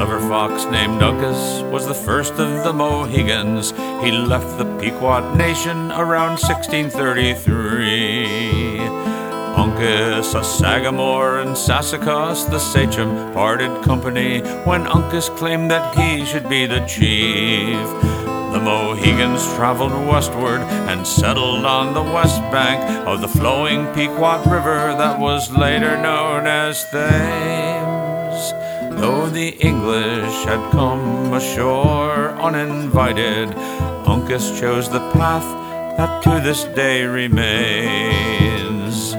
clever fox named Uncas was the first of the Mohegans. He left the Pequot nation around 1633. Uncas, a Sagamore, and Sassacus, the sachem, parted company when Uncas claimed that he should be the chief. The Mohegans traveled westward and settled on the west bank of the flowing Pequot River that was later known as Thames. Though the English had come ashore uninvited, Uncas chose the path that to this day remains.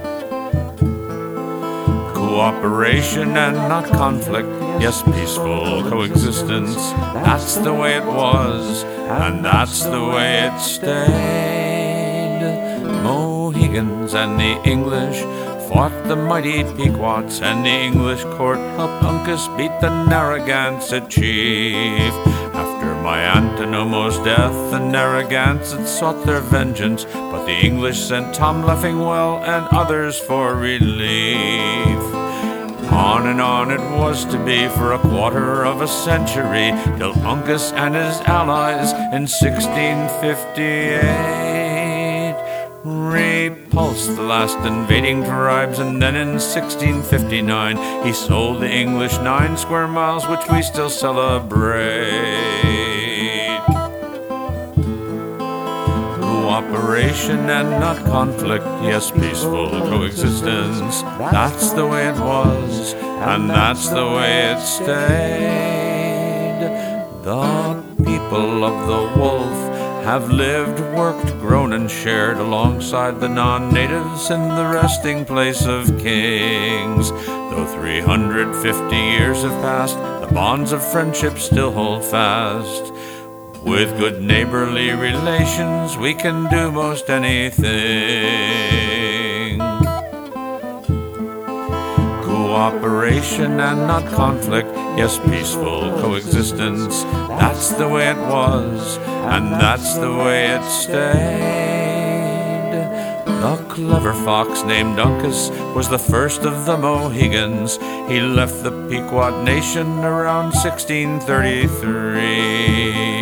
Cooperation and not conflict, yes, peaceful coexistence. That's the way it was, and that's the way it stayed. Mohegans and the English fought the mighty Pequots, and the English court helped Uncas beat the Narragansett chief. After Miantinomo's death, the Narragansetts sought their vengeance, but the English sent Tom Leffingwell and others for relief. On it was to be for a quarter of a century, till Uncas and his allies in 1658 repulsed the last invading tribes, and then in 1659 he sold the English 9 square miles, which we still celebrate. Cooperation and not conflict, yes, peaceful coexistence. That's the way it was, and that's the way it stayed. The people of the Wolf have lived, worked, grown, and shared alongside the non-natives in the resting place of kings. Though 350 years have passed, the bonds of friendship still hold fast. With good neighborly relations, we can do most anything. Cooperation and not conflict, yes, peaceful coexistence. That's the way it was, and that's the way it stayed. The clever fox named Uncas was the first of the Mohegans. He left the Pequot nation around 1633.